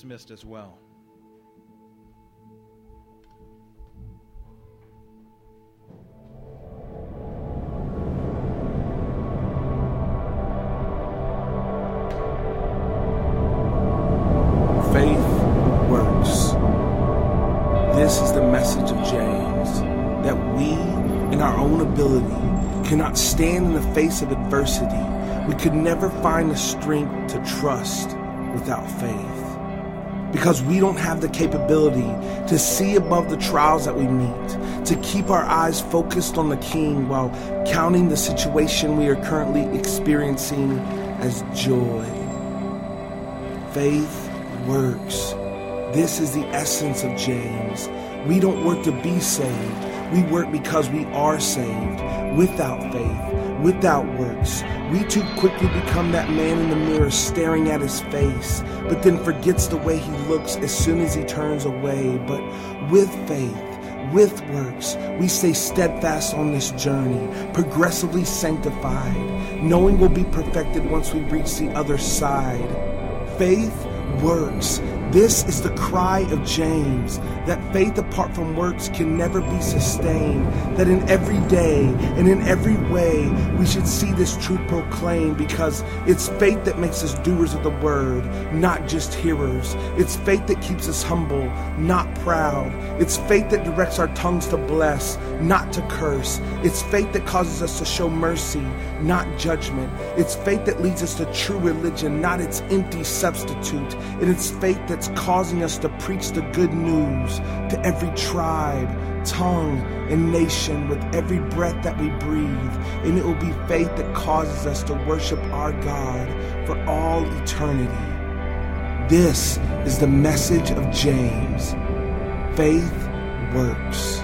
dismissed as well. Faith works. This is the message of James, that we, in our own ability, cannot stand in the face of adversity. We could never find the strength to trust without faith. Because we don't have the capability to see above the trials that we meet, to keep our eyes focused on the King while counting the situation we are currently experiencing as joy. Faith works. This is the essence of James. We don't work to be saved. We work because we are saved. Without faith, without works, we too quickly become that man in the mirror staring at his face, but then forgets the way he looks as soon as he turns away. But with faith, with works, we stay steadfast on this journey, progressively sanctified, knowing we'll be perfected once we reach the other side. Faith works. This is the cry of James, that faith apart from works can never be sustained, that in every day and in every way we should see this truth proclaimed, because it's faith that makes us doers of the word, not just hearers. It's faith that keeps us humble, not proud. It's faith that directs our tongues to bless, not to curse. It's faith that causes us to show mercy, not judgment. It's faith that leads us to true religion, not its empty substitute. And it's faith that's causing us to preach the good news to every tribe, tongue, and nation with every breath that we breathe. And it will be faith that causes us to worship our God for all eternity. This is the message of James. Faith works.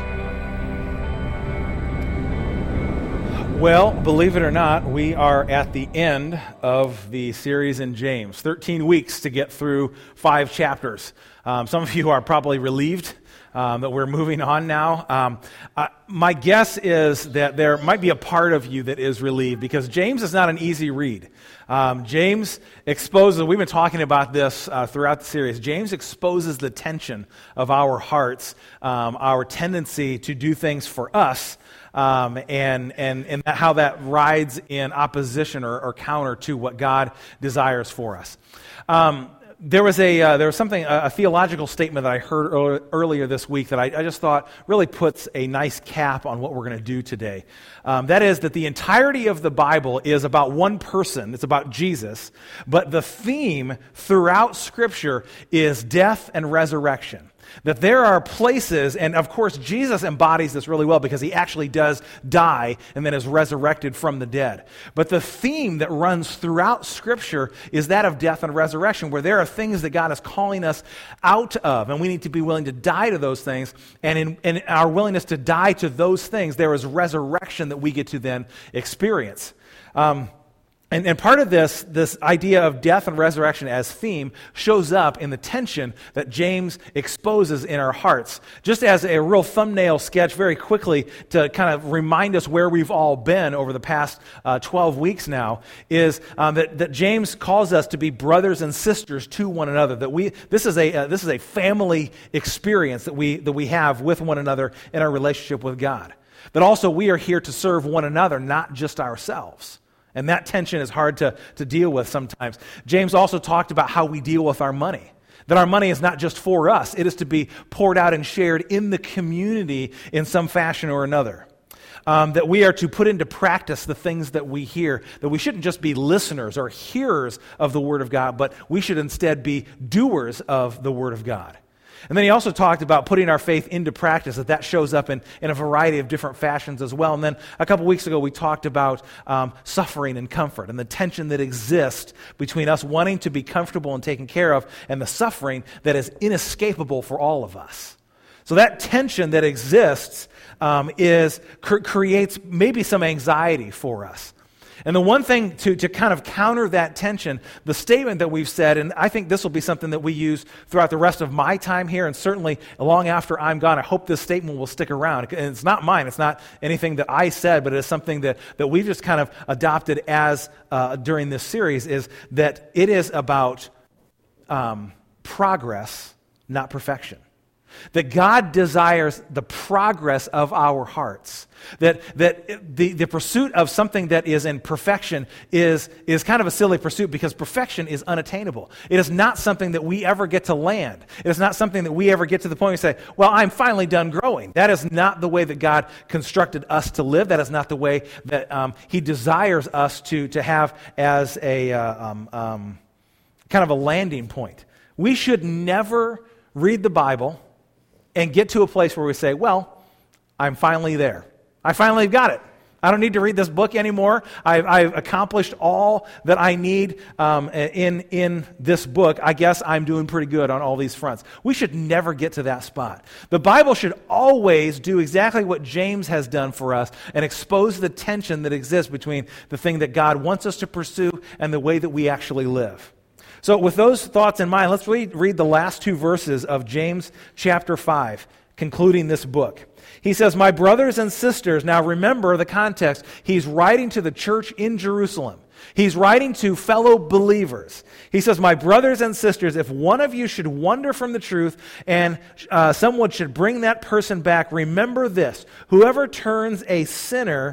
Well, believe it or not, we are at the end of the series in James. 13 weeks to get through 5 chapters. Some of you are probably relieved that we're moving on now. My guess is that there might be a part of you that is relieved, because James is not an easy read. James exposes, we've been talking about this throughout the series, James exposes the tension of our hearts, our tendency to do things for us, and how that rides in opposition or counter to what God desires for us. There was a theological statement that I heard earlier this week that I just thought really puts a nice cap on what we're going to do today. That is that the entirety of the Bible is about one person. It's about Jesus. But the theme throughout Scripture is death and resurrection. That there are places, and of course Jesus embodies this really well because he actually does die and then is resurrected from the dead. But the theme that runs throughout Scripture is that of death and resurrection, where there are things that God is calling us out of, and we need to be willing to die to those things. And in our willingness to die to those things, there is resurrection that we get to then experience. And part of this idea of death and resurrection as theme shows up in the tension that James exposes in our hearts. Just as a real thumbnail sketch very quickly to kind of remind us where we've all been over the past 12 weeks now, is that James calls us to be brothers and sisters to one another. That this is a family experience that we have with one another in our relationship with God. But also we are here to serve one another, not just ourselves. And that tension is hard to deal with sometimes. James also talked about how we deal with our money. That our money is not just for us. It is to be poured out and shared in the community in some fashion or another. That we are to put into practice the things that we hear. That we shouldn't just be listeners or hearers of the Word of God, but we should instead be doers of the Word of God. And then he also talked about putting our faith into practice, that shows up in a variety of different fashions as well. And then a couple weeks ago, we talked about suffering and comfort and the tension that exists between us wanting to be comfortable and taken care of and the suffering that is inescapable for all of us. So that tension that exists creates maybe some anxiety for us. And the one thing to kind of counter that tension, the statement that we've said, and I think this will be something that we use throughout the rest of my time here, and certainly long after I'm gone, I hope this statement will stick around. And it's not mine, it's not anything that I said, but it is something that we've just kind of adopted as during this series, is that it is about progress, not perfection. That God desires the progress of our hearts. That the pursuit of something that is in perfection is kind of a silly pursuit because perfection is unattainable. It is not something that we ever get to land. It is not something that we ever get to the point where we say, well, I'm finally done growing. That is not the way that God constructed us to live. That is not the way that He desires us to have as a kind of a landing point. We should never read the Bible and get to a place where we say, well, I'm finally there. I finally got it. I don't need to read this book anymore. I've accomplished all that I need in this book. I guess I'm doing pretty good on all these fronts. We should never get to that spot. The Bible should always do exactly what James has done for us and expose the tension that exists between the thing that God wants us to pursue and the way that we actually live. So with those thoughts in mind, let's read the last two verses of James chapter 5, concluding this book. He says, my brothers and sisters, now remember the context. He's writing to the church in Jerusalem. He's writing to fellow believers. He says, my brothers and sisters, if one of you should wander from the truth and someone should bring that person back, remember this, whoever turns a sinner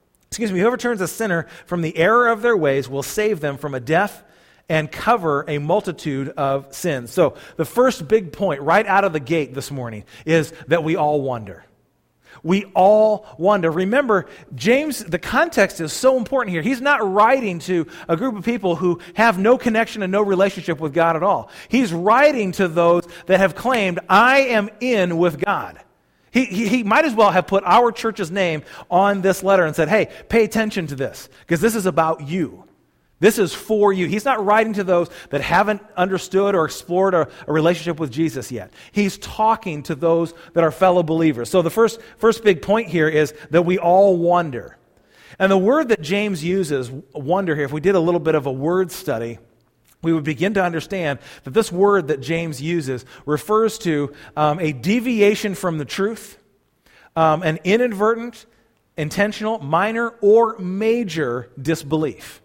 from the error of their ways will save them from a death and cover a multitude of sins. So the first big point right out of the gate this morning is that we all wander. We all wander. Remember, James, the context is so important here. He's not writing to a group of people who have no connection and no relationship with God at all. He's writing to those that have claimed, I am in with God. He might as well have put our church's name on this letter and said, hey, pay attention to this, because this is about you. This is for you. He's not writing to those that haven't understood or explored a relationship with Jesus yet. He's talking to those that are fellow believers. So the first big point here is that we all wander. And the word that James uses, wander here, if we did a little bit of a word study, we would begin to understand that this word that James uses refers to a deviation from the truth, an inadvertent, intentional, minor, or major disbelief.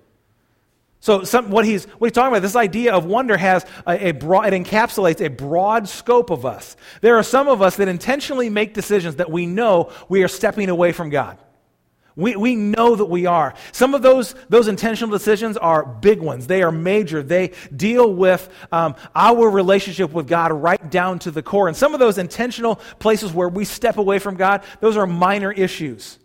So what he's talking about, this idea of wonder has it encapsulates a broad scope of us. There are some of us that intentionally make decisions that we know we are stepping away from God. We know that we are. Some of those intentional decisions are big ones. They are major. They deal with our relationship with God right down to the core. And some of those intentional places where we step away from God, those are minor issues.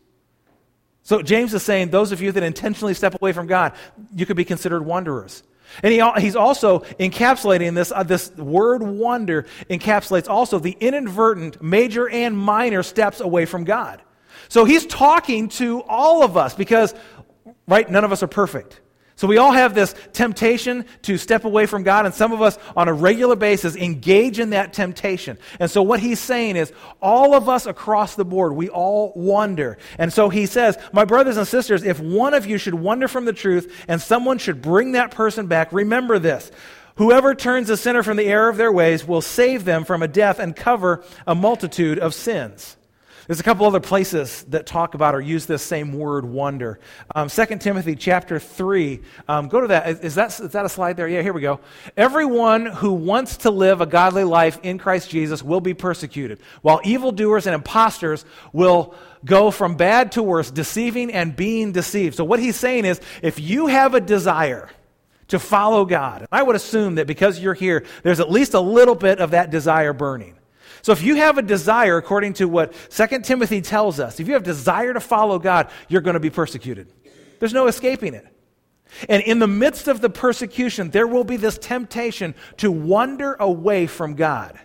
So James is saying, those of you that intentionally step away from God, you could be considered wanderers. And he's also encapsulating this word wonder encapsulates also the inadvertent major and minor steps away from God. So he's talking to all of us because, right, none of us are perfect. So we all have this temptation to step away from God, and some of us on a regular basis engage in that temptation. And so what he's saying is all of us across the board, we all wander. And so he says, my brothers and sisters, if one of you should wander from the truth and someone should bring that person back, remember this. Whoever turns a sinner from the error of their ways will save them from a death and cover a multitude of sins. There's a couple other places that talk about or use this same word, wonder. 2 Timothy chapter 3. Go to that. Is that a slide there? Yeah, here we go. Everyone who wants to live a godly life in Christ Jesus will be persecuted, while evildoers and imposters will go from bad to worse, deceiving and being deceived. So what he's saying is, if you have a desire to follow God, and I would assume that because you're here, there's at least a little bit of that desire burning. So if you have a desire, according to what 2 Timothy tells us, if you have desire to follow God, you're going to be persecuted. There's no escaping it. And in the midst of the persecution, there will be this temptation to wander away from God,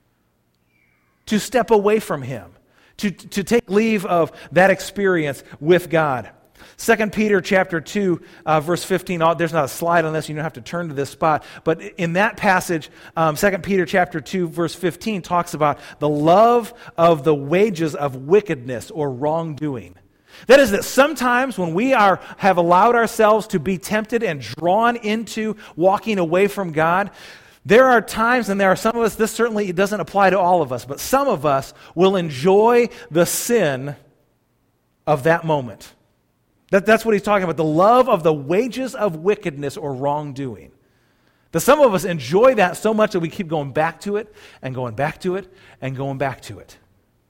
to step away from Him, to take leave of that experience with God. 2 Peter chapter 2, verse 15, there's not a slide on this, you don't have to turn to this spot, but in that passage, 2 Peter chapter 2, verse 15 talks about the love of the wages of wickedness or wrongdoing. That is that sometimes when we have allowed ourselves to be tempted and drawn into walking away from God, there are times, and there are some of us, this certainly doesn't apply to all of us, but some of us will enjoy the sin of that moment. That's what he's talking about, the love of the wages of wickedness or wrongdoing. That some of us enjoy that so much that we keep going back to it and going back to it and going back to it.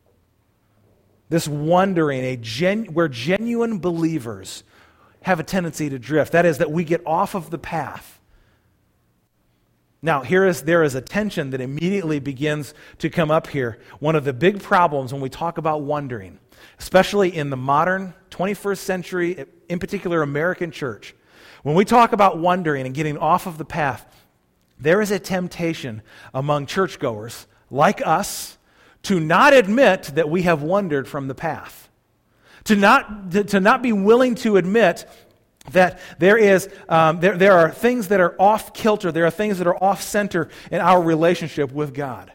This wondering, where genuine believers have a tendency to drift. That is, that we get off of the path. Now, there is a tension that immediately begins to come up here. One of the big problems when we talk about wondering, especially in the modern 21st century, in particular American church, when we talk about wondering and getting off of the path, there is a temptation among churchgoers like us to not admit that we have wandered from the path. To not be willing to admit that there are things that are off kilter, there are things that are off center in our relationship with God.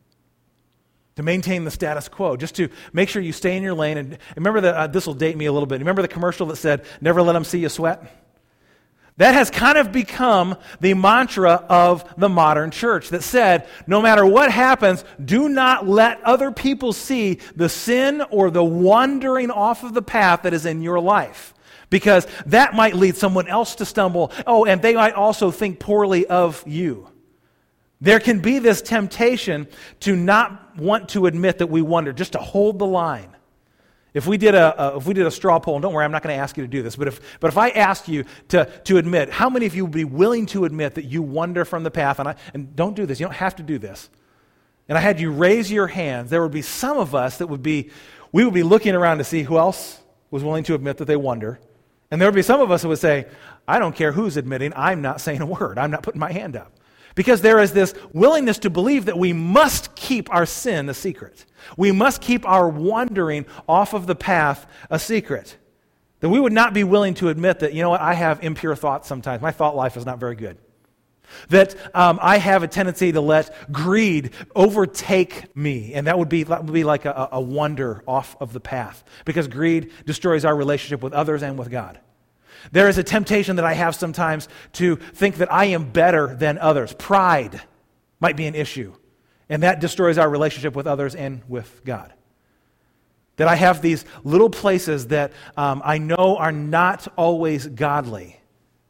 To maintain the status quo, just to make sure you stay in your lane. And remember that this will date me a little bit. Remember the commercial that said, "Never let them see you sweat"? That has kind of become the mantra of the modern church that said, no matter what happens, do not let other people see the sin or the wandering off of the path that is in your life. Because that might lead someone else to stumble. Oh, and they might also think poorly of you. There can be this temptation to not want to admit that we wander, just to hold the line. If we did a straw poll, and don't worry, I'm not going to ask you to do this, but if I asked you to admit, how many of you would be willing to admit that you wander from the path? And don't do this, you don't have to do this. And I had you raise your hands, there would be some of us we would be looking around to see who else was willing to admit that they wander. And there would be some of us who would say, I don't care who's admitting, I'm not saying a word, I'm not putting my hand up. Because there is this willingness to believe that we must keep our sin a secret. We must keep our wandering off of the path a secret. That we would not be willing to admit that, you know what, I have impure thoughts sometimes. My thought life is not very good. That I have a tendency to let greed overtake me. And that would be like a wander off of the path. Because greed destroys our relationship with others and with God. There is a temptation that I have sometimes to think that I am better than others. Pride might be an issue, and that destroys our relationship with others and with God. That I have these little places that I know are not always godly.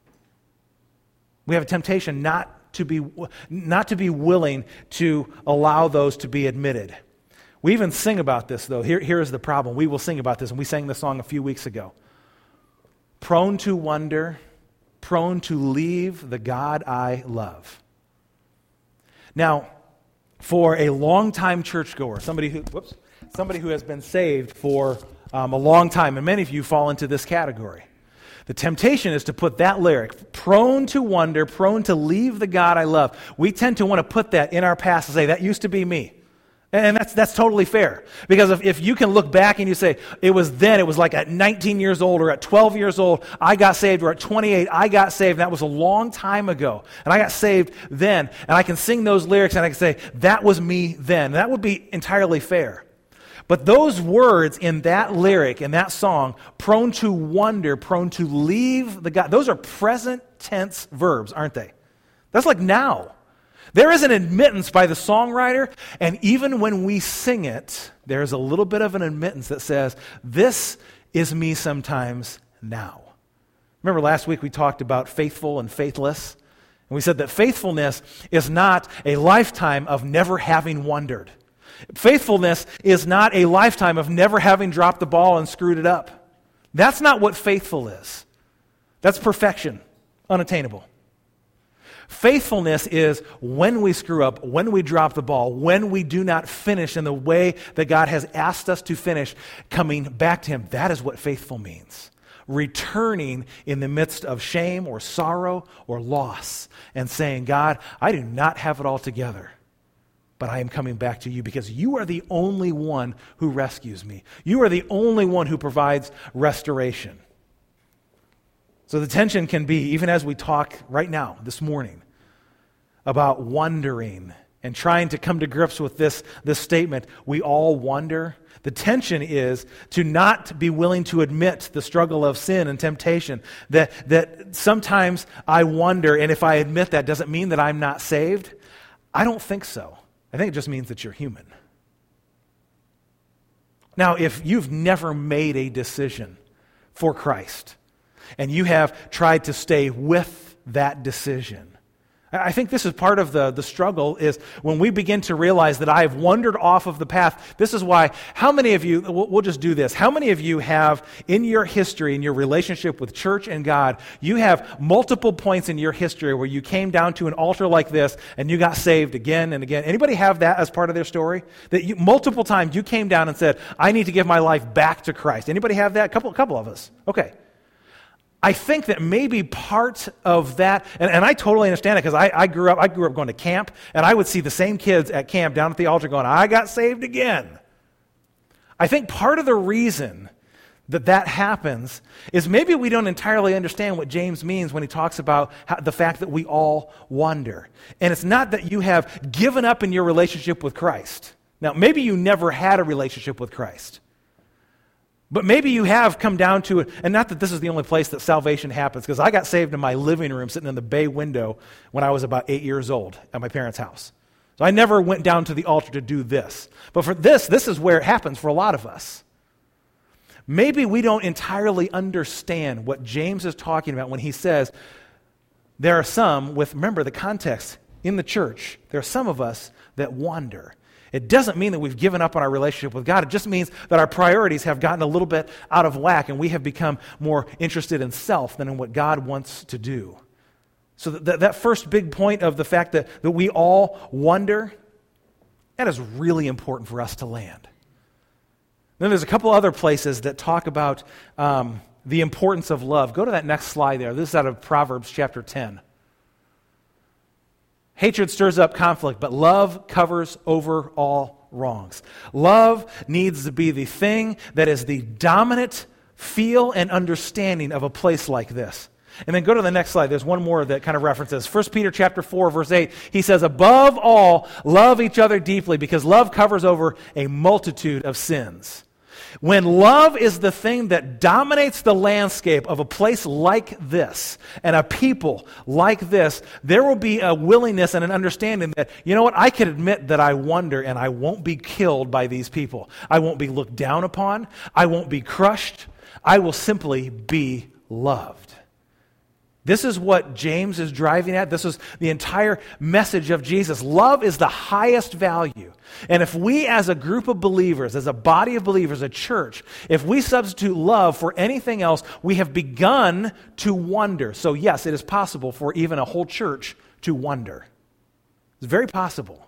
We have a temptation not to be willing to allow those to be admitted. We even sing about this, though. Here is the problem. We will sing about this, and we sang this song a few weeks ago. Prone to wonder, prone to leave the God I love. Now, for a long-time churchgoer, somebody who has been saved for a long time, and many of you fall into this category, the temptation is to put that lyric, prone to wonder, prone to leave the God I love. We tend to want to put that in our past and say, that used to be me. And that's totally fair. Because if you can look back and you say, it was like at 19 years old or at 12 years old, I got saved, or at 28, I got saved. That was a long time ago. And I got saved then. And I can sing those lyrics and I can say, that was me then. That would be entirely fair. But those words in that lyric, in that song, prone to wonder, prone to leave the God, those are present tense verbs, aren't they? That's like now. There is an admittance by the songwriter, and even when we sing it, there's a little bit of an admittance that says, this is me sometimes now. Remember last week we talked about faithful and faithless? And we said that faithfulness is not a lifetime of never having wondered. Faithfulness is not a lifetime of never having dropped the ball and screwed it up. That's not what faithful is. That's perfection, unattainable. Faithfulness is when we screw up, when we drop the ball, when we do not finish in the way that God has asked us to finish, coming back to Him. That is what faithful means. Returning in the midst of shame or sorrow or loss and saying, God, I do not have it all together, but I am coming back to you because you are the only one who rescues me. You are the only one who provides restoration. So the tension can be, even as we talk right now, this morning, about wondering and trying to come to grips with this statement, we all wonder. The tension is to not be willing to admit the struggle of sin and temptation, that sometimes I wonder, and if I admit that, does it mean that I'm not saved? I don't think so. I think it just means that you're human. Now, if you've never made a decision for Christ, and you have tried to stay with that decision, I think this is part of the struggle, is when we begin to realize that I've wandered off of the path. This is why, how many of you, we'll just do this, how many of you have in your history, in your relationship with church and God, you have multiple points in your history where you came down to an altar like this and you got saved again and again? Anybody have that as part of their story? That multiple times you came down and said, I need to give my life back to Christ. Anybody have that? A couple of us. Okay. I think that maybe part of that, and I totally understand it, because I grew up going to camp, and I would see the same kids at camp down at the altar going, I got saved again. I think part of the reason that happens is maybe we don't entirely understand what James means when he talks about the fact that we all wander. And it's not that you have given up in your relationship with Christ. Now, maybe you never had a relationship with Christ. But maybe you have come down to it, and not that this is the only place that salvation happens, because I got saved in my living room sitting in the bay window when I was about 8 years old at my parents' house. So I never went down to the altar to do this. But for this is where it happens for a lot of us. Maybe we don't entirely understand what James is talking about when he says there are some remember the context, in the church, there are some of us that wander. It doesn't mean that we've given up on our relationship with God. It just means that our priorities have gotten a little bit out of whack, and we have become more interested in self than in what God wants to do. So that first big point of the fact that we all wander, that is really important for us to land. Then there's a couple other places that talk about the importance of love. Go to that next slide there. This is out of Proverbs chapter 10. Hatred stirs up conflict, but love covers over all wrongs. Love needs to be the thing that is the dominant feel and understanding of a place like this. And then go to the next slide. There's one more that kind of references. 1 Peter chapter 4, verse 8, he says, above all, love each other deeply, because love covers over a multitude of sins. When love is the thing that dominates the landscape of a place like this and a people like this, there will be a willingness and an understanding that, you know what, I can admit that I wander and I won't be killed by these people. I won't be looked down upon. I won't be crushed. I will simply be loved. This is what James is driving at. This is the entire message of Jesus. Love is the highest value. And if we as a group of believers, as a body of believers, a church, if we substitute love for anything else, we have begun to wander. So yes, it is possible for even a whole church to wander. It's very possible.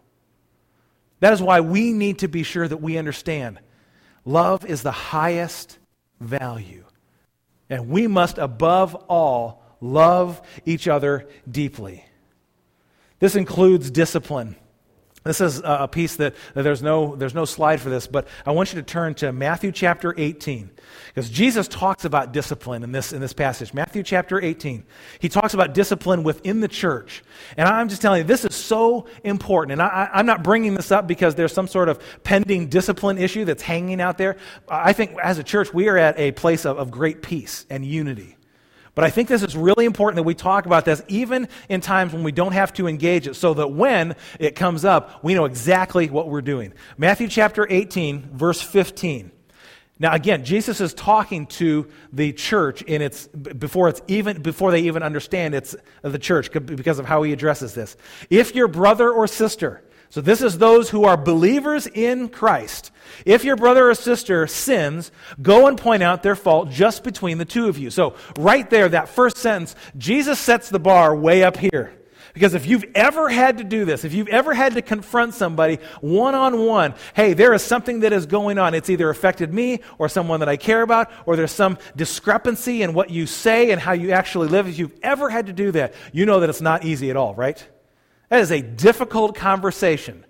That is why we need to be sure that we understand love is the highest value. And we must, above all, love each other deeply. This includes discipline. This is a piece that there's no slide for this, but I want you to turn to Matthew chapter 18, because Jesus talks about discipline in this passage. Matthew chapter 18. He talks about discipline within the church. And I'm just telling you, this is so important. And I'm not bringing this up because there's some sort of pending discipline issue that's hanging out there. I think as a church, we are at a place of great peace and unity. But I think this is really important that we talk about this even in times when we don't have to engage it, so that when it comes up, we know exactly what we're doing. Matthew chapter 18, verse 15. Now again, Jesus is talking to the church before they even understand it's the church, because of how he addresses this. If your brother or sister, so this is those who are believers in Christ. If your brother or sister sins, go and point out their fault just between the two of you. So right there, that first sentence, Jesus sets the bar way up here. Because if you've ever had to do this, if you've ever had to confront somebody one-on-one, hey, there is something that is going on. It's either affected me or someone that I care about, or there's some discrepancy in what you say and how you actually live. If you've ever had to do that, you know that it's not easy at all, right? That is a difficult conversation.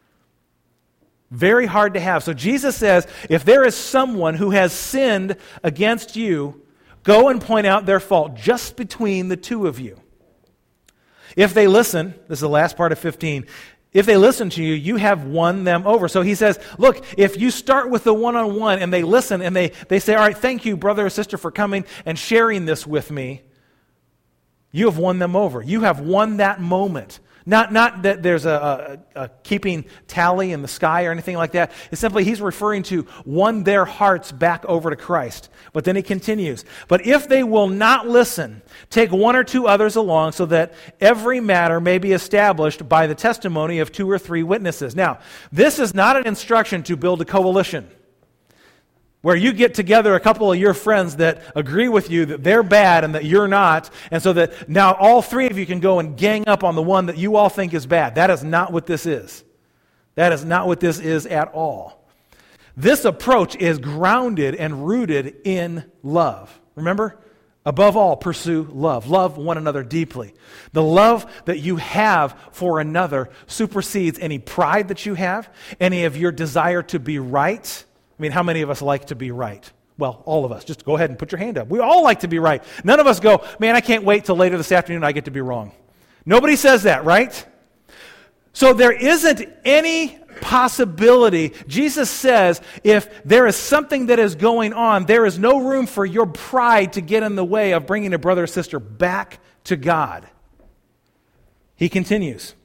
Very hard to have. So Jesus says, if there is someone who has sinned against you, go and point out their fault just between the two of you. If they listen, this is the last part of 15, if they listen to you, you have won them over. So he says, look, if you start with the one-on-one and they listen and they say, all right, thank you, brother or sister, for coming and sharing this with me, you have won them over. You have won that moment. Not that there's a keeping tally in the sky or anything like that. It's simply he's referring to won their hearts back over to Christ. But then he continues, but if they will not listen, take one or two others along so that every matter may be established by the testimony of 2 or 3 witnesses. Now, this is not an instruction to build a coalition where you get together a couple of your friends that agree with you that they're bad and that you're not, and so that now all 3 of you can go and gang up on the one that you all think is bad. That is not what this is. That is not what this is at all. This approach is grounded and rooted in love. Remember? Above all, pursue love. Love one another deeply. The love that you have for another supersedes any pride that you have, any of your desire to be right. I mean, how many of us like to be right? Well, all of us. Just go ahead and put your hand up. We all like to be right. None of us go, man, I can't wait till later this afternoon I get to be wrong. Nobody says that, right? So there isn't any possibility. Jesus says if there is something that is going on, there is no room for your pride to get in the way of bringing a brother or sister back to God. He continues.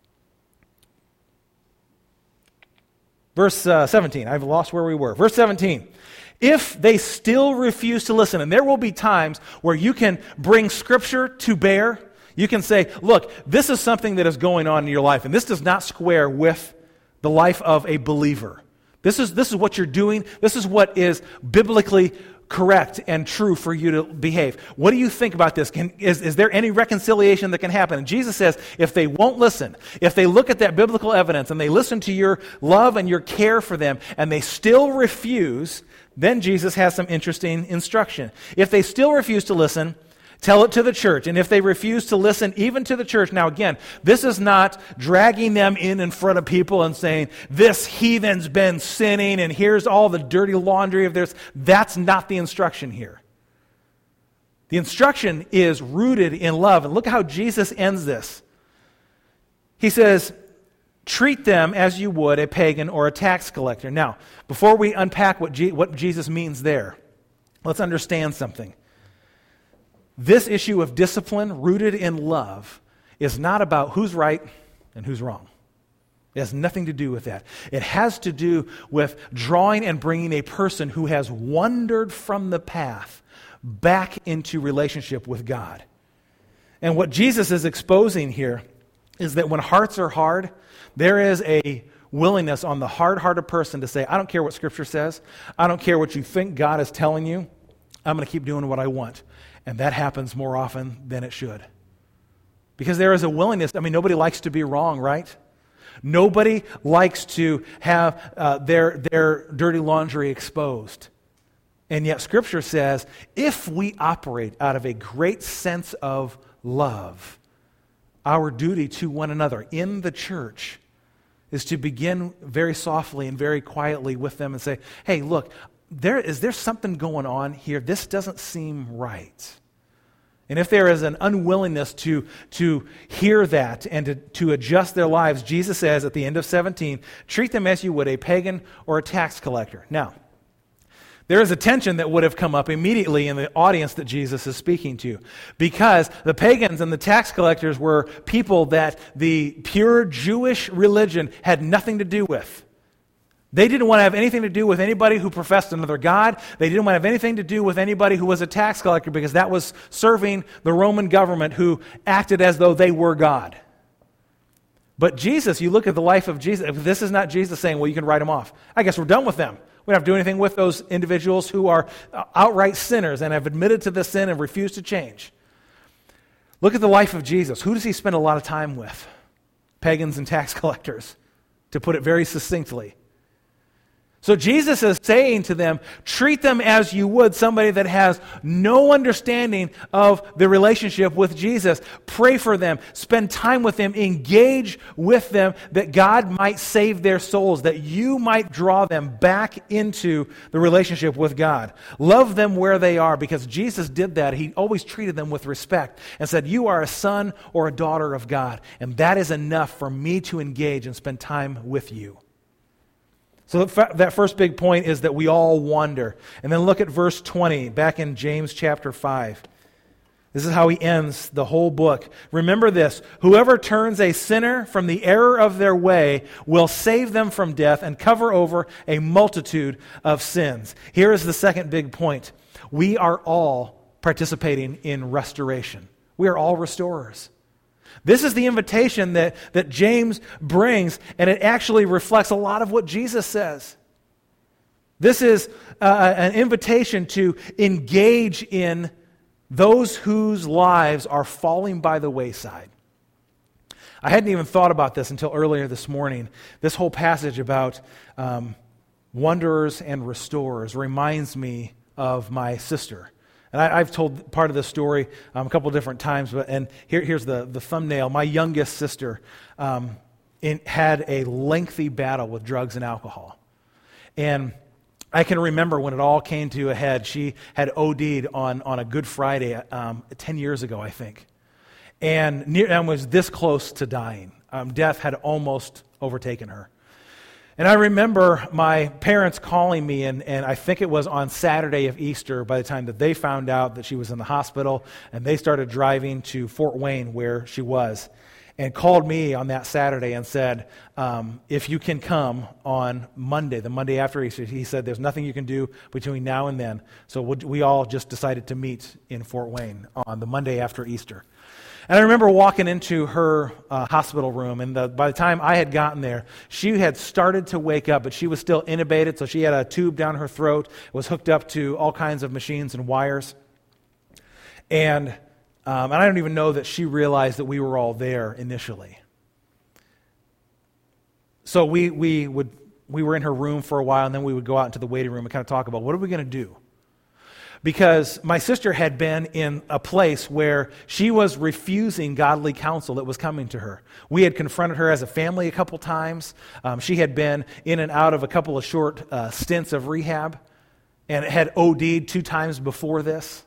Verse 17, I've lost where we were. Verse 17, if they still refuse to listen, and there will be times where you can bring Scripture to bear, you can say, look, this is something that is going on in your life, and this does not square with the life of a believer. This is what you're doing. This is what is biblically correct and true for you to behave. What do you think about this? Is there any reconciliation that can happen? And Jesus says, if they won't listen, if they look at that biblical evidence and they listen to your love and your care for them and they still refuse, then Jesus has some interesting instruction. If they still refuse to listen, tell it to the church. And if they refuse to listen even to the church, now again, this is not dragging them in front of people and saying, this heathen's been sinning and here's all the dirty laundry of theirs. That's not the instruction here. The instruction is rooted in love. And look how Jesus ends this. He says, treat them as you would a pagan or a tax collector. Now, before we unpack what Jesus means there, let's understand something. This issue of discipline rooted in love is not about who's right and who's wrong. It has nothing to do with that. It has to do with drawing and bringing a person who has wandered from the path back into relationship with God. And what Jesus is exposing here is that when hearts are hard, there is a willingness on the hard-hearted person to say, I don't care what Scripture says. I don't care what you think God is telling you. I'm going to keep doing what I want. And that happens more often than it should. Because there is a willingness. I mean, nobody likes to be wrong, right? Nobody likes to have their dirty laundry exposed. And yet Scripture says, if we operate out of a great sense of love, our duty to one another in the church is to begin very softly and very quietly with them and say, hey, look, is there something going on here? This doesn't seem right. And if there is an unwillingness to hear that and to adjust their lives, Jesus says at the end of 17, treat them as you would a pagan or a tax collector. Now, there is a tension that would have come up immediately in the audience that Jesus is speaking to, because the pagans and the tax collectors were people that the pure Jewish religion had nothing to do with. They didn't want to have anything to do with anybody who professed another god. They didn't want to have anything to do with anybody who was a tax collector, because that was serving the Roman government who acted as though they were God. But Jesus, you look at the life of Jesus, this is not Jesus saying, well, you can write them off. I guess we're done with them. We don't have to do anything with those individuals who are outright sinners and have admitted to the sin and refused to change. Look at the life of Jesus. Who does he spend a lot of time with? Pagans and tax collectors, to put it very succinctly. So Jesus is saying to them, treat them as you would somebody that has no understanding of the relationship with Jesus. Pray for them. Spend time with them. Engage with them that God might save their souls, that you might draw them back into the relationship with God. Love them where they are, because Jesus did that. He always treated them with respect and said, you are a son or a daughter of God, and that is enough for me to engage and spend time with you. So that first big point is that we all wander. And then look at verse 20, back in James chapter 5. This is how he ends the whole book. Remember this, whoever turns a sinner from the error of their way will save them from death and cover over a multitude of sins. Here is the second big point. We are all participating in restoration. We are all restorers. This is the invitation that James brings, and it actually reflects a lot of what Jesus says. This is an invitation to engage in those whose lives are falling by the wayside. I hadn't even thought about this until earlier this morning. This whole passage about wanderers and restorers reminds me of my sister. And I've told part of this story a couple different times, and here's the thumbnail. My youngest sister had a lengthy battle with drugs and alcohol. And I can remember when it all came to a head. She had OD'd on a Good Friday 10 years ago, I think, and was this close to dying. Death had almost overtaken her. And I remember my parents calling me, and I think it was on Saturday of Easter by the time that they found out that she was in the hospital, and they started driving to Fort Wayne where she was, and called me on that Saturday and said, if you can come on Monday, the Monday after Easter, he said there's nothing you can do between now and then. So we all just decided to meet in Fort Wayne on the Monday after Easter. And I remember walking into her hospital room, and by the time I had gotten there, she had started to wake up, but she was still intubated, so she had a tube down her throat, was hooked up to all kinds of machines and wires. And I don't even know that she realized that we were all there initially. So we were in her room for a while, and then we would go out into the waiting room and kind of talk about what are we going to do? Because my sister had been in a place where she was refusing godly counsel that was coming to her. We had confronted her as a family a couple times. She had been in and out of a couple of short stints of rehab and had OD'd 2 times before this.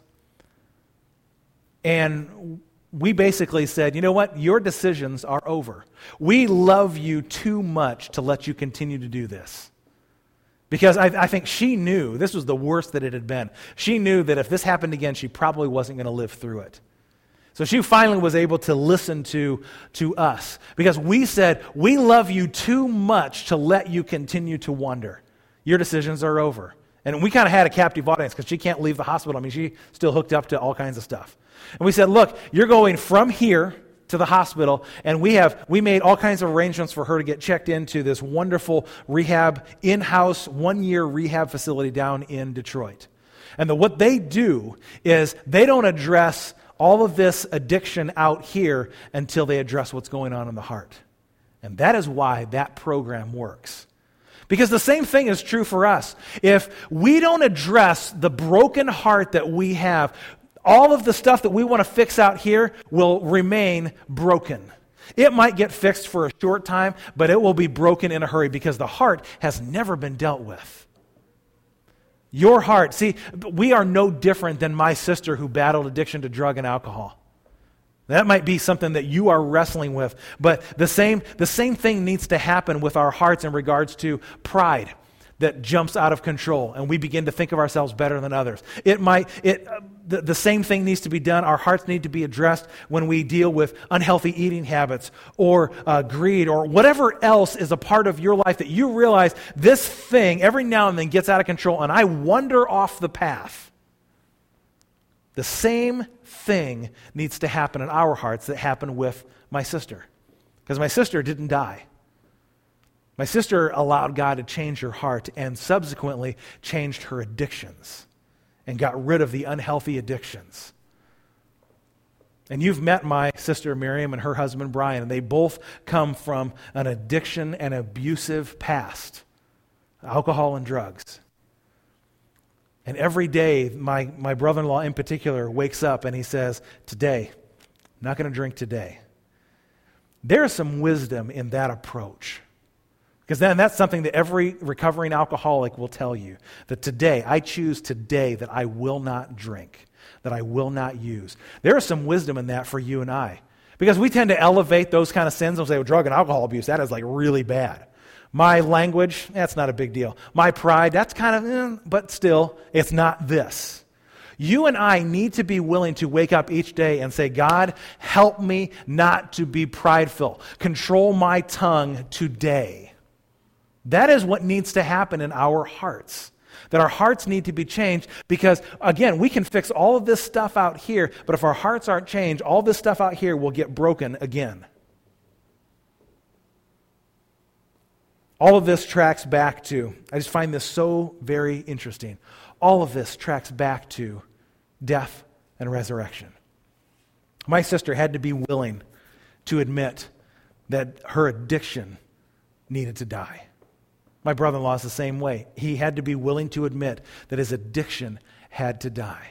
And we basically said, you know what? Your decisions are over. We love you too much to let you continue to do this. Because I think she knew this was the worst that it had been. She knew that if this happened again, she probably wasn't going to live through it. So she finally was able to listen to us. Because we said, we love you too much to let you continue to wander. Your decisions are over. And we kind of had a captive audience because she can't leave the hospital. I mean, she's still hooked up to all kinds of stuff. And we said, look, you're going from here to the hospital, and we made all kinds of arrangements for her to get checked into this wonderful rehab, in-house, 1-year rehab facility down in Detroit. And what they do is they don't address all of this addiction out here until they address what's going on in the heart. And that is why that program works. Because the same thing is true for us. If we don't address the broken heart that we have, all of the stuff that we want to fix out here will remain broken. It might get fixed for a short time, but it will be broken in a hurry because the heart has never been dealt with. Your heart, see, we are no different than my sister who battled addiction to drug and alcohol. That might be something that you are wrestling with, but the same thing needs to happen with our hearts in regards to pride that jumps out of control, and we begin to think of ourselves better than others. The same thing needs to be done. Our hearts need to be addressed when we deal with unhealthy eating habits or greed or whatever else is a part of your life that you realize this thing every now and then gets out of control and I wander off the path. The same thing needs to happen in our hearts that happened with my sister. Because my sister didn't die. My sister allowed God to change her heart and subsequently changed her addictions and got rid of the unhealthy addictions. And you've met my sister Miriam and her husband Brian, and they both come from an addiction and abusive past, alcohol and drugs. And every day, my brother-in-law in particular wakes up and he says, today, I'm not going to drink today. There's some wisdom in that approach. Because then that's something that every recovering alcoholic will tell you. That today, I choose today that I will not drink, that I will not use. There is some wisdom in that for you and I. Because we tend to elevate those kind of sins and say, well, drug and alcohol abuse, that is like really bad. My language, that's not a big deal. My pride, that's kind of, but still, it's not this. You and I need to be willing to wake up each day and say, God, help me not to be prideful. Control my tongue today. That is what needs to happen in our hearts. That our hearts need to be changed because, again, we can fix all of this stuff out here, but if our hearts aren't changed, all this stuff out here will get broken again. All of this tracks back to, I just find this so very interesting. All of this tracks back to death and resurrection. My sister had to be willing to admit that her addiction needed to die. My brother-in-law is the same way. He had to be willing to admit that his addiction had to die.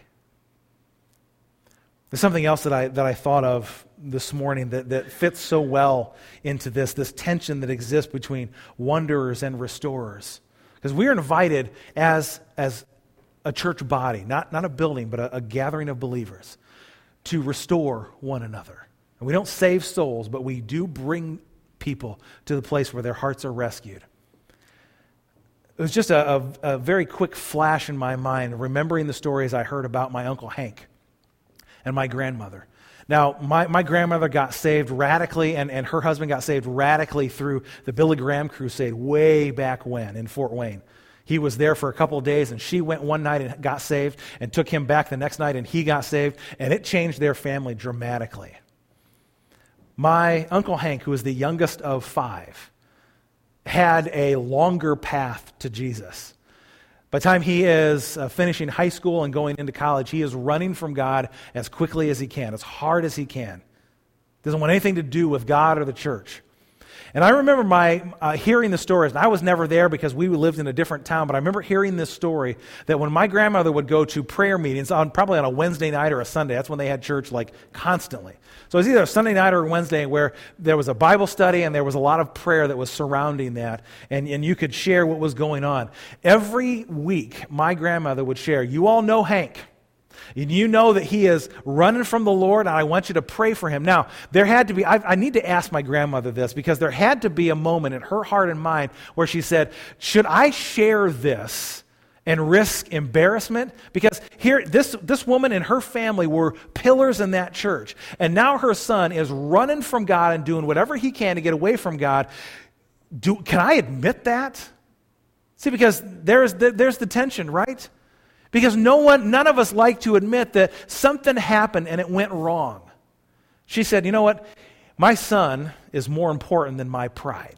There's something else that I thought of this morning that fits so well into this tension that exists between wanderers and restorers. Because we are invited as a church body, not a building, but a gathering of believers, to restore one another. And we don't save souls, but we do bring people to the place where their hearts are rescued. It was just a very quick flash in my mind, remembering the stories I heard about my Uncle Hank and my grandmother. Now, my grandmother got saved radically, and her husband got saved radically through the Billy Graham crusade way back when in Fort Wayne. He was there for a couple of days, and she went one night and got saved, and took him back the next night, and he got saved, and it changed their family dramatically. My Uncle Hank, who was the youngest of 5, had a longer path to Jesus. By the time he is finishing high school and going into college, he is running from God as quickly as he can, as hard as he can. Doesn't want anything to do with God or the church. And I remember hearing the stories, and I was never there because we lived in a different town, but I remember hearing this story that when my grandmother would go to prayer meetings, probably on a Wednesday night or a Sunday, that's when they had church like constantly. So it was either a Sunday night or a Wednesday where there was a Bible study and there was a lot of prayer that was surrounding that, and you could share what was going on. Every week, my grandmother would share, you all know Hank. And you know that he is running from the Lord, and I want you to pray for him. Now, there had to be, I need to ask my grandmother this, because there had to be a moment in her heart and mind where she said, should I share this and risk embarrassment? Because here, this woman and her family were pillars in that church, and now her son is running from God and doing whatever he can to get away from God. Can I admit that? See, because there's the tension, right? Because none of us like to admit that something happened and it went wrong. She said, you know what? My son is more important than my pride.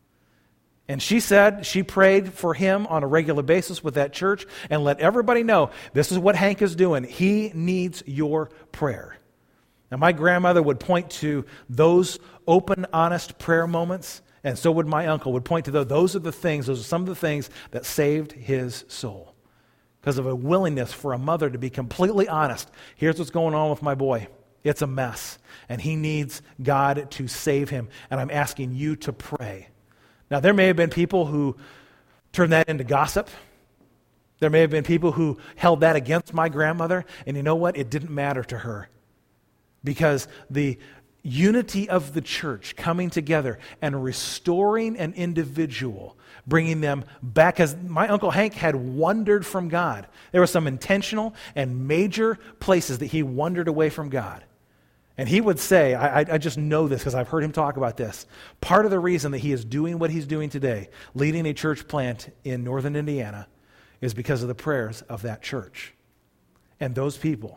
And she said she prayed for him on a regular basis with that church and let everybody know, this is what Hank is doing. He needs your prayer. Now, my grandmother would point to those open, honest prayer moments, and so would my uncle, would point to those are some of the things that saved his soul. Because of a willingness for a mother to be completely honest. Here's what's going on with my boy. It's a mess. And he needs God to save him. And I'm asking you to pray. Now, there may have been people who turned that into gossip. There may have been people who held that against my grandmother. And you know what? It didn't matter to her. Because the unity of the church coming together and restoring an individual, bringing them back, because my Uncle Hank had wandered from God. There were some intentional and major places that he wandered away from God. And he would say, I just know this because I've heard him talk about this, part of the reason that he is doing what he's doing today, leading a church plant in northern Indiana, is because of the prayers of that church and those people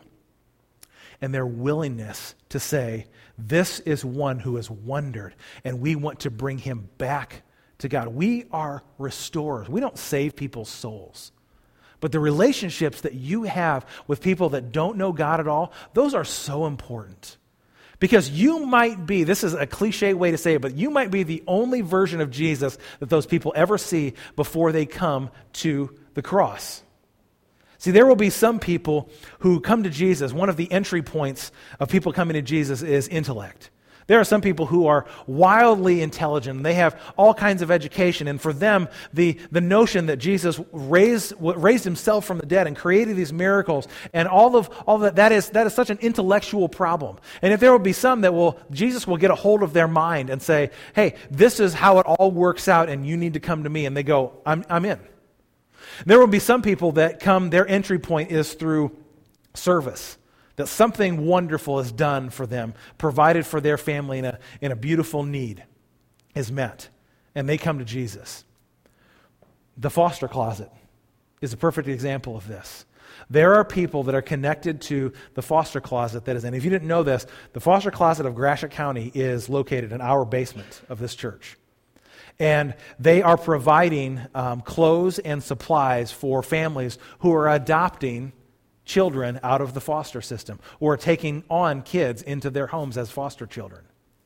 and their willingness to say, this is one who has wandered, and we want to bring him back to God. We are restorers. We don't save people's souls. But the relationships that you have with people that don't know God at all, those are so important. Because you might be, this is a cliche way to say it, but you might be the only version of Jesus that those people ever see before they come to the cross. See, there will be some people who come to Jesus. One of the entry points of people coming to Jesus is intellect. There are some people who are wildly intelligent, and they have all kinds of education, and for them, the notion that Jesus raised himself from the dead and created these miracles, and all of that is such an intellectual problem. And if there will be some Jesus will get a hold of their mind and say, hey, this is how it all works out, and you need to come to me, and they go, I'm in. There will be some people that their entry point is through service, that something wonderful is done for them, provided for their family in a beautiful need is met, and they come to Jesus. The foster closet is a perfect example of this. There are people that are connected to the foster closet that is, and if you didn't know this, the foster closet of Gratiot County is located in our basement of this church. And they are providing clothes and supplies for families who are adopting children out of the foster system or taking on kids into their homes as foster children.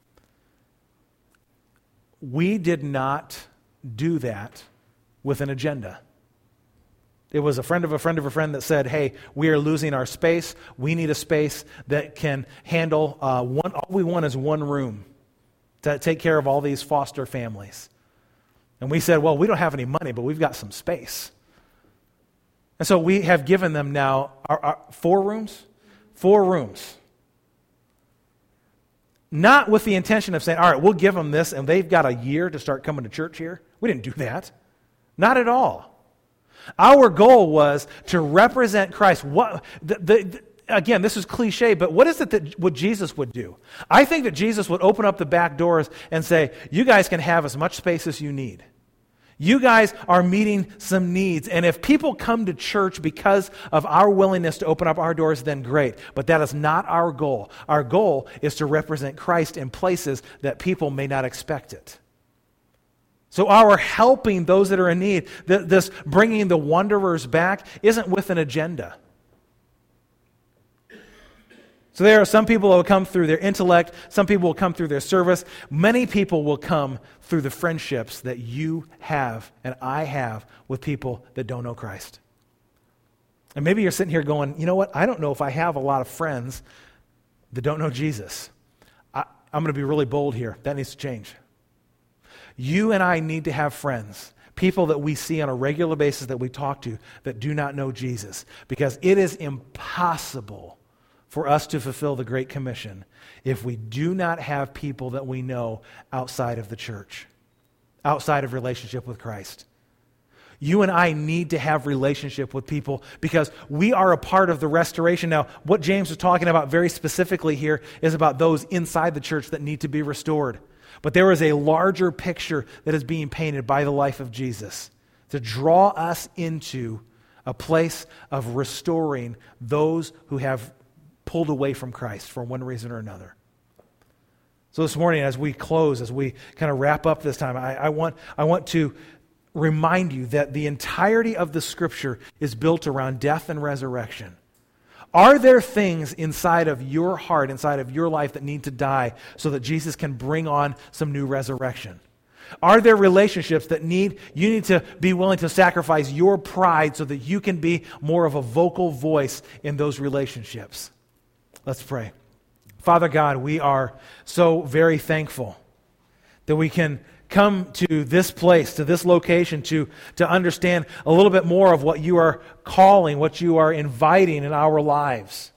We did not do that with an agenda. It was a friend of a friend of a friend that said, hey, we are losing our space. We need a space that can handle all we want is one room to take care of all these foster families. And we said, well, we don't have any money, but we've got some space. And so we have given them now our 4 rooms. 4 rooms. Not with the intention of saying, all right, we'll give them this, and they've got a year to start coming to church here. We didn't do that. Not at all. Our goal was to represent Christ. Again, this is cliche, but what is it what Jesus would do? I think that Jesus would open up the back doors and say, you guys can have as much space as you need. You guys are meeting some needs, and if people come to church because of our willingness to open up our doors, then great. But that is not our goal. Our goal is to represent Christ in places that people may not expect it. So our helping those that are in need, this bringing the wanderers back, isn't with an agenda. So there are some people who will come through their intellect, some people will come through their service, many people will come through the friendships that you have and I have with people that don't know Christ. And maybe you're sitting here going, you know what, I don't know if I have a lot of friends that don't know Jesus. I'm going to be really bold here. That needs to change. You and I need to have friends, people that we see on a regular basis that we talk to that do not know Jesus, because it is impossible for us to fulfill the Great Commission if we do not have people that we know outside of the church, outside of relationship with Christ. You and I need to have relationship with people because we are a part of the restoration. Now, what James is talking about very specifically here is about those inside the church that need to be restored. But there is a larger picture that is being painted by the life of Jesus to draw us into a place of restoring those who have pulled away from Christ for one reason or another. So this morning, as we close, as we kind of wrap up this time, I want to remind you that the entirety of the Scripture is built around death and resurrection. Are there things inside of your heart, inside of your life that need to die so that Jesus can bring on some new resurrection? Are there relationships that you need to be willing to sacrifice your pride so that you can be more of a vocal voice in those relationships? Let's pray. Father God, we are so very thankful that we can come to this place, to this location, to understand a little bit more of what you are calling, what you are inviting in our lives.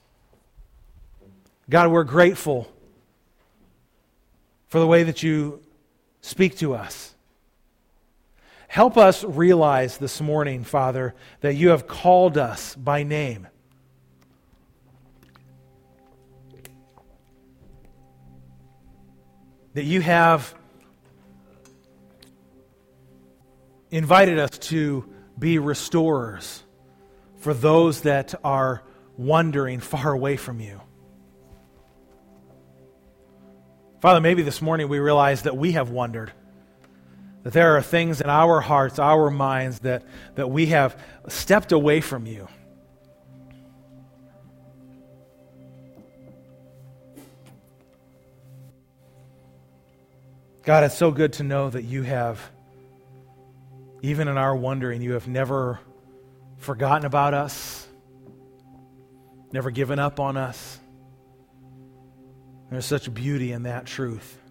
God, we're grateful for the way that you speak to us. Help us realize this morning, Father, that you have called us by name. That you have invited us to be restorers for those that are wandering far away from you. Father, maybe this morning we realize that we have wandered, that there are things in our hearts, our minds, that we have stepped away from you. God, it's so good to know that you have, even in our wandering, you have never forgotten about us, never given up on us. There's such beauty in that truth.